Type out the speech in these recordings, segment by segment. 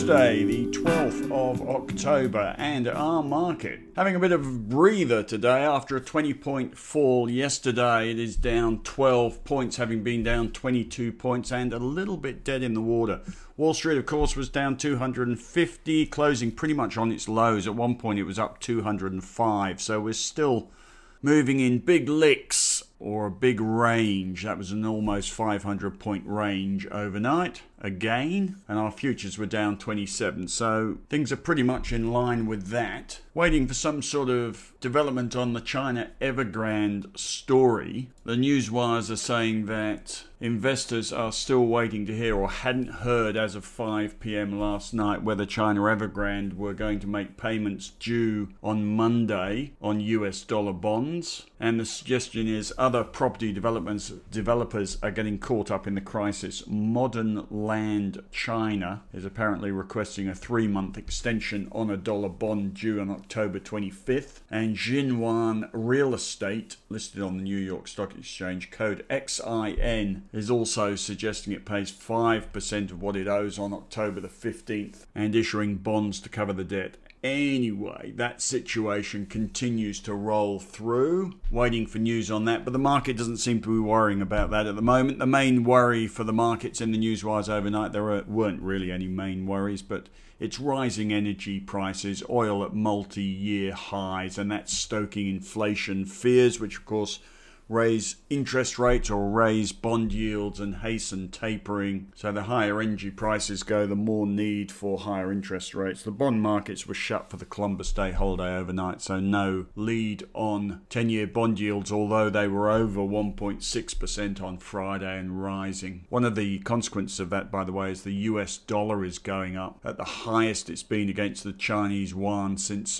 Tuesday, the 12th of October, and our market having a bit of a breather today after a 20-point fall yesterday. It is down 12 points, having been down 22 points and a little bit dead in the water. Wall Street, of course, was down 250, closing pretty much on its lows. At one point, it was up 205, so we're still moving in big licks or a big range. That was an almost 500-point range overnight again, and our futures were down 27, so things are pretty much in line with that. Waiting for some sort of development on the China Evergrande story. The news wires are saying that investors are still waiting to hear, or hadn't heard as of 5 p.m. last night, whether China Evergrande were going to make payments due on Monday on US dollar bonds. And the suggestion is other property developers are getting caught up in the crisis. Modern Land China is apparently requesting a 3-month extension on a dollar bond due on October 25th. And Jinwan Real Estate, listed on the New York Stock Exchange, code XIN, is also suggesting it pays 5% of what it owes on October the 15th and issuing bonds to cover the debt. Anyway, that situation continues to roll through. Waiting for news on that, but the market doesn't seem to be worrying about that at the moment. The main worry for the markets in the newswires overnight, there weren't really any main worries, but it's rising energy prices, oil at multi-year highs, and that's stoking inflation fears, which of course raise interest rates or raise bond yields and hasten tapering. So the higher energy prices go, the more need for higher interest rates. The bond markets were shut for the Columbus Day holiday overnight, so no lead on 10-year bond yields, although they were over 1.6% on Friday and rising. One of the consequences of that, by the way, is the US dollar is going up at the highest it's been against the Chinese yuan since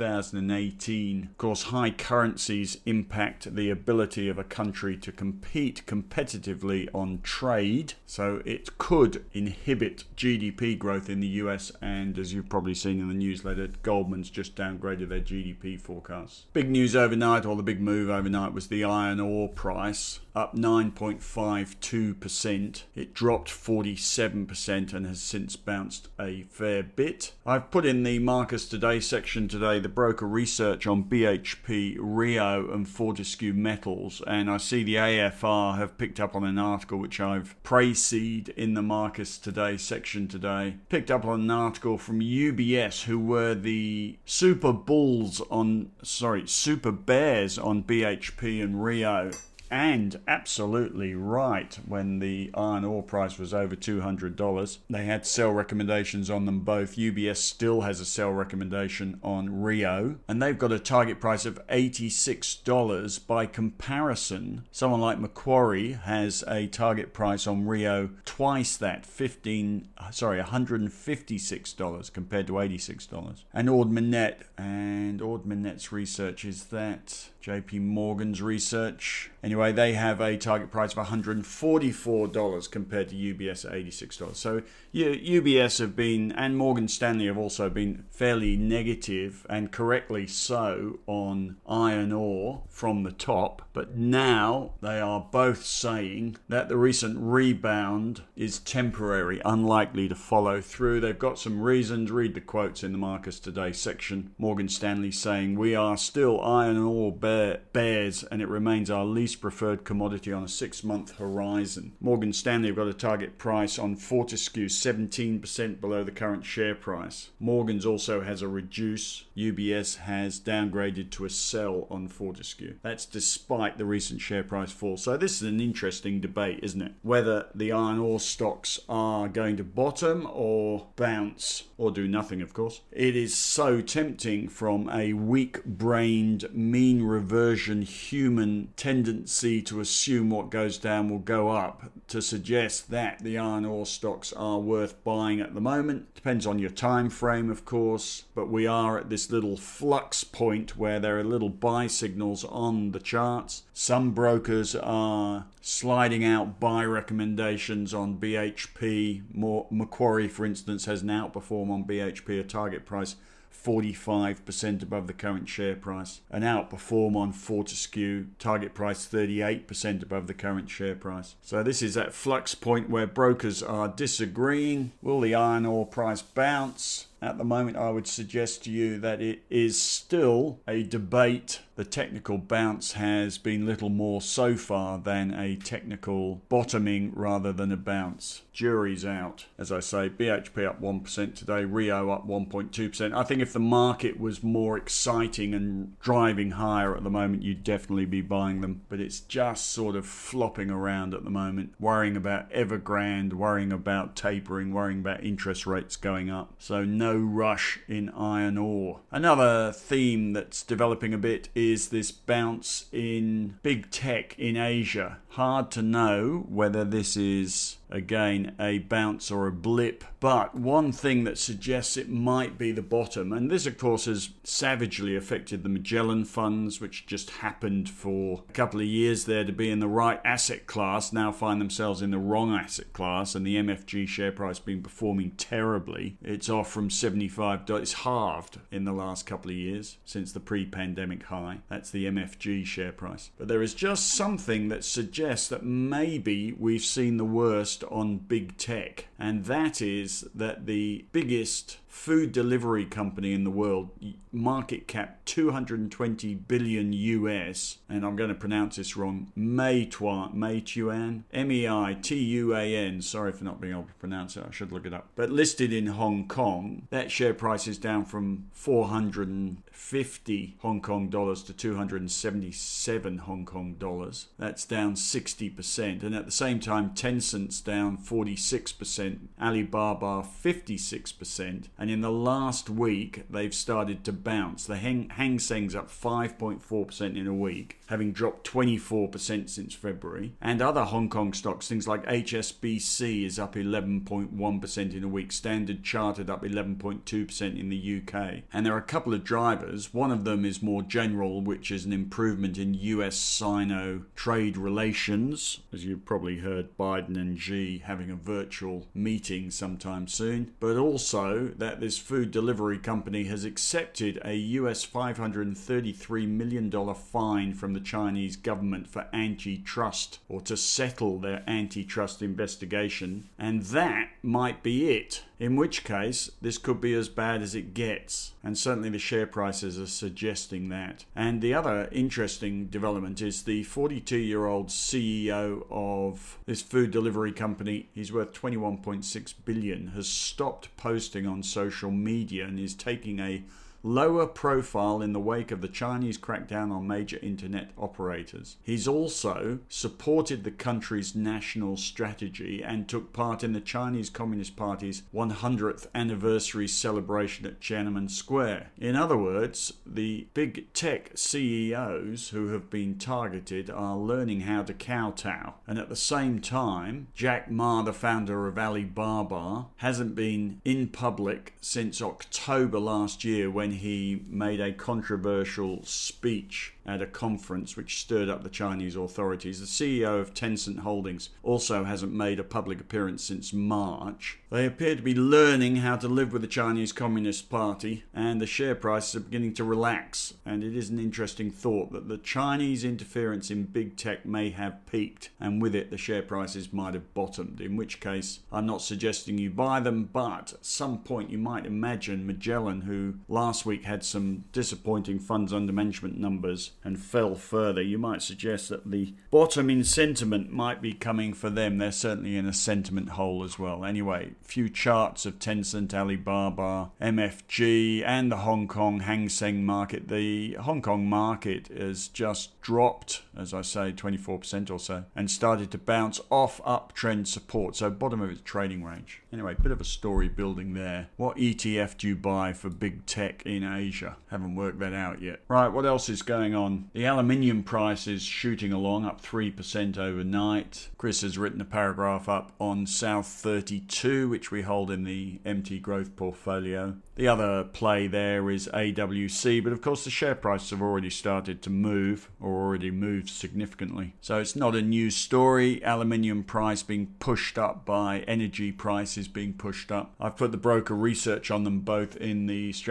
2018. Of course, high currencies impact the ability of a country to compete competitively on trade, so it could inhibit GDP growth in the US, and as you've probably seen in the newsletter, Goldman's just downgraded their GDP forecasts. Big news overnight, or the big move overnight, was the iron ore price, up 9.52%. It dropped 47% and has since bounced a fair bit. I've put in the Marcus Today section today the broker research on BHP, Rio and Fortescue Metals, and I see the AFR have picked up on an article which I've praised in the Marcus Today section today. Picked up on an article from UBS, who were the super bears on BHP and Rio. And absolutely right, when the iron ore price was over $200, they had sell recommendations on them both. UBS still has a sell recommendation on Rio, and they've got a target price of $86. By comparison, someone like Macquarie has a target price on Rio twice that, $156 compared to $86. And Ord Minnet's research is that JP Morgan's research. Anyway, they have a target price of $144 compared to UBS at $86. So UBS have been, and Morgan Stanley have also been fairly negative, and correctly so, on iron ore from the top. But now they are both saying that the recent rebound is temporary, unlikely to follow through. They've got some reasons. Read the quotes in the Marcus Today section. Morgan Stanley saying, "We are still iron ore bears, and it remains our least preferred commodity on a 6-month horizon." Morgan Stanley have got a target price on Fortescue 17% below the current share price. Morgan's also has a reduce. UBS has downgraded to a sell on Fortescue. That's despite the recent share price fall. So this is an interesting debate, isn't it? Whether the iron ore stocks are going to bottom or bounce or do nothing, of course. It is so tempting from a weak-brained, mean reversion human tendency to assume what goes down will go up, to suggest that the iron ore stocks are worth buying at the moment. Depends on your time frame, of course, but we are at this little flux point where there are little buy signals on the charts. Some brokers are sliding out buy recommendations on BHP. Macquarie, for instance, has an outperform on BHP, a target price 45% above the current share price. An outperform on Fortescue, target price 38% above the current share price. So this is that flux point where brokers are disagreeing. Will the iron ore price bounce? At the moment, I would suggest to you that it is still a debate. The technical bounce has been little more so far than a technical bottoming rather than a bounce. Jury's out. As I say, BHP up 1% today, Rio up 1.2%. I think if the market was more exciting and driving higher at the moment, you'd definitely be buying them. But it's just sort of flopping around at the moment, worrying about Evergrande, worrying about tapering, worrying about interest rates going up. So no rush in iron ore. Another theme that's developing a bit is this bounce in big tech in Asia. Hard to know whether this is, again, a bounce or a blip, but one thing that suggests it might be the bottom, and this of course has savagely affected the Magellan funds, which just happened for a couple of years there to be in the right asset class, now find themselves in the wrong asset class, and the MFG share price been performing terribly. It's off from $75, it's halved in the last couple of years since the pre-pandemic high. That's the MFG share price. But there is just something that suggests that maybe we've seen the worst on big tech, and that is that the biggest food delivery company in the world, market cap 220 billion US, and I'm going to pronounce this wrong, Meituan, Meituan, sorry for not being able to pronounce it, I should look it up, but listed in Hong Kong, that share price is down from 450 Hong Kong dollars to 277 Hong Kong dollars. That's down 60%, and at the same time Tencent's down 46%, Alibaba 56%, and in the last week they've started to bounce. The Hang Seng's up 5.4% in a week, having dropped 24% since February, and other Hong Kong stocks, things like HSBC is up 11.1% in a week, Standard Chartered up 11.2% in the UK. And there are a couple of drivers. One of them is more general, which is an improvement in US-Sino trade relations. As you've probably heard, Biden and Xi having a virtual meeting sometime soon, but also that this food delivery company has accepted a US $533 million fine from the Chinese government for antitrust, or to settle their antitrust investigation, and that might be it. In which case, this could be as bad as it gets. And certainly the share prices are suggesting that. And the other interesting development is the 42-year-old CEO of this food delivery company, he's worth $21.6 billion, has stopped posting on social media and is taking a lower profile in the wake of the Chinese crackdown on major internet operators. He's also supported the country's national strategy and took part in the Chinese Communist Party's 100th anniversary celebration at Tiananmen Square. In other words, the big tech CEOs who have been targeted are learning how to kowtow. And at the same time, Jack Ma, the founder of Alibaba, hasn't been in public since October last year, when he made a controversial speech at a conference which stirred up the Chinese authorities. The CEO of Tencent Holdings also hasn't made a public appearance since March. They appear to be learning how to live with the Chinese Communist Party, and the share prices are beginning to relax. And it is an interesting thought that the Chinese interference in big tech may have peaked, and with it the share prices might have bottomed, in which case I'm not suggesting you buy them, but at some point you might imagine Magellan, who last week had some disappointing funds under management numbers and fell further, you might suggest that the bottom in sentiment might be coming for them. They're certainly in a sentiment hole as well. Anyway, few charts of Tencent, Alibaba, MFG and the Hong Kong Hang Seng market. The Hong Kong market has just dropped, as I say, 24% or so, and started to bounce off uptrend support, so bottom of its trading range. Anyway, bit of a story building there. What ETF do you buy for big tech in Asia? Haven't worked that out yet. Right, what else is going on? The aluminium price is shooting along, up 3% overnight. Chris has written a paragraph up on South 32, which we hold in the MT Growth portfolio. The other play there is AWC, but of course the share prices have already started to move, or already moved significantly. So it's not a new story. Aluminium price being pushed up by energy prices being pushed up. I've put the broker research on them both in the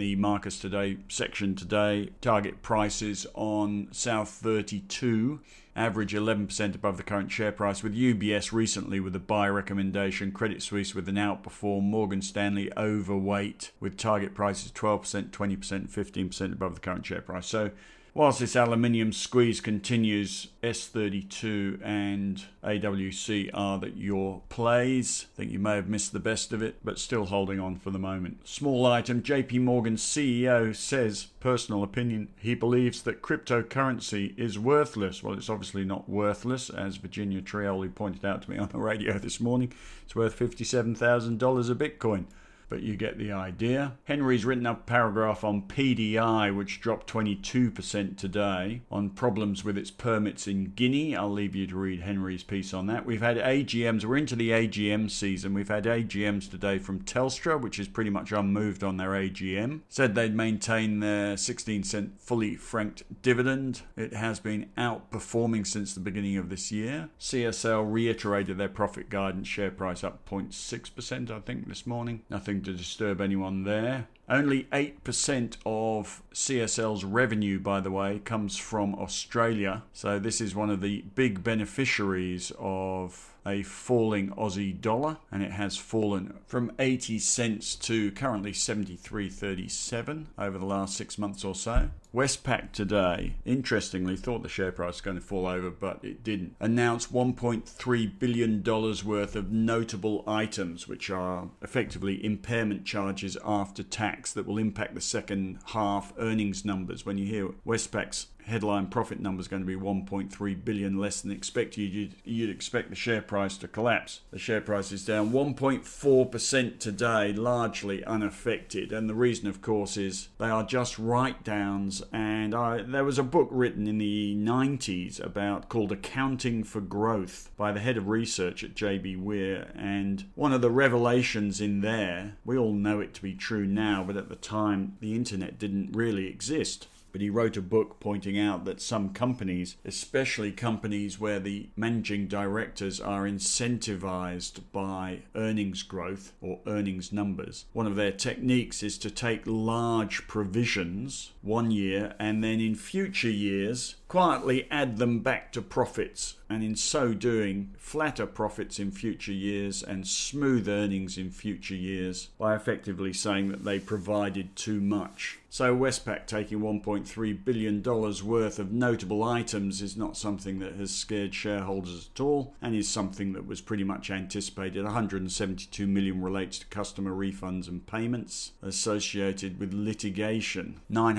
the Marcus Today section today. Target prices on South 32 average 11% above the current share price, with UBS recently with a buy recommendation, Credit Suisse with an outperform, Morgan Stanley overweight with target prices 12%, 20%, 15% above the current share price. So whilst this aluminium squeeze continues, S32 and AWC are your plays. I think you may have missed the best of it, but still holding on for the moment. Small item, JP Morgan's CEO says, personal opinion, he believes that cryptocurrency is worthless. Well, it's obviously not worthless, as Virginia Trioli pointed out to me on the radio this morning. It's worth $57,000 a Bitcoin. But you get the idea. Henry's written up a paragraph on PDI, which dropped 22% today, on problems with its permits in Guinea. I'll leave you to read Henry's piece on that. We've had AGMs. We're into the AGM season. We've had AGMs today from Telstra, which is pretty much unmoved on their AGM. Said they'd maintain their 16-cent fully franked dividend. It has been outperforming since the beginning of this year. CSL reiterated their profit guidance, share price up 0.6%, I think, this morning. Nothing to disturb anyone there. Only 8% of CSL's revenue, by the way, comes from Australia. So this is one of the big beneficiaries of a falling Aussie dollar, and it has fallen from 80 cents to currently 73.37 over the last 6 months or so. Westpac today, interestingly, thought the share price was going to fall over, but it didn't. Announced $1.3 billion worth of notable items, which are effectively impairment charges after tax that will impact the second half earnings numbers. When you hear Westpac's headline profit number is going to be 1.3 billion less than expected, you'd expect the share price to collapse. The share price is down 1.4% today, largely unaffected, and the reason, of course, is they are just write-downs. And there was a book written in the 90s called Accounting for Growth by the head of research at JB Weir, and one of the revelations in there, we all know it to be true now, but at the time the internet didn't really exist. But he wrote a book pointing out that some companies, especially companies where the managing directors are incentivized by earnings growth or earnings numbers, one of their techniques is to take large provisions one year and then in future years quietly add them back to profits, and in so doing flatter profits in future years and smooth earnings in future years by effectively saying that they provided too much. So Westpac taking $1.3 billion worth of notable items is not something that has scared shareholders at all, and is something that was pretty much anticipated. $172 million relates to customer refunds and payments associated with litigation.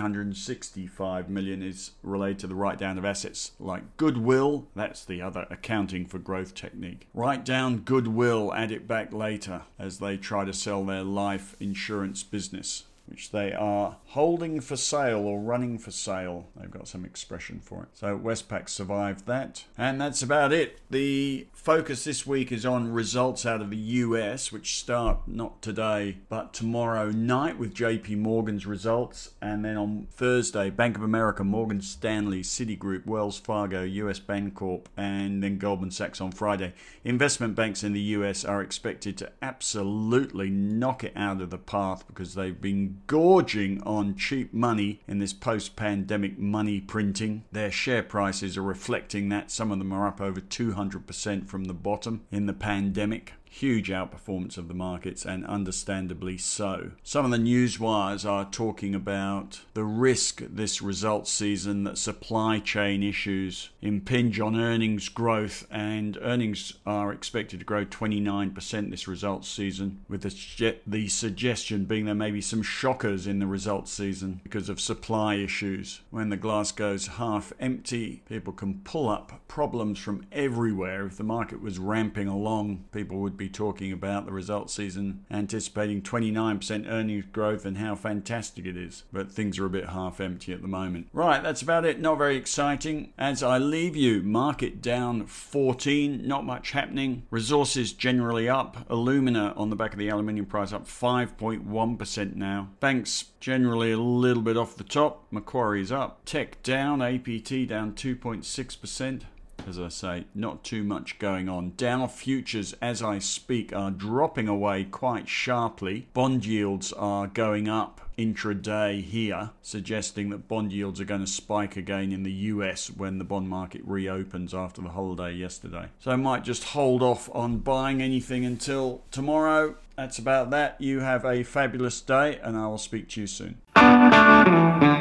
$965 million is related to the write-down of assets like goodwill. That's the other accounting for growth technique. Write down goodwill, add it back later, as they try to sell their life insurance business, which they are holding for sale or running for sale. They've got some expression for it. So Westpac survived that. And that's about it. The focus this week is on results out of the US, which start not today, but tomorrow night with JP Morgan's results. And then on Thursday, Bank of America, Morgan Stanley, Citigroup, Wells Fargo, US Bancorp, and then Goldman Sachs on Friday. Investment banks in the US are expected to absolutely knock it out of the park because they've been gorging on cheap money in this post-pandemic money printing. Their share prices are reflecting that. Some of them are up over 200% from the bottom in the pandemic. Huge outperformance of the markets, and understandably so. Some of the news wires are talking about the risk this results season that supply chain issues impinge on earnings growth, and earnings are expected to grow 29% this results season, with the suggestion being there may be some shockers in the results season because of supply issues. When the glass goes half empty, people can pull up problems from everywhere. If the market was ramping along, people would be talking about the results season, anticipating 29% earnings growth and how fantastic it is. But things are a bit half empty at the moment. Right, that's about it. Not very exciting. As I leave you, market down 14, not much happening. Resources generally up. Alumina on the back of the aluminium price up 5.1% now. Banks generally a little bit off the top. Macquarie's up. Tech down. APT down 2.6%. As I say, not too much going on. Dow futures, as I speak, are dropping away quite sharply. Bond yields are going up intraday here, suggesting that bond yields are going to spike again in the US when the bond market reopens after the holiday yesterday. So I might just hold off on buying anything until tomorrow. That's about that. You have a fabulous day, and I will speak to you soon.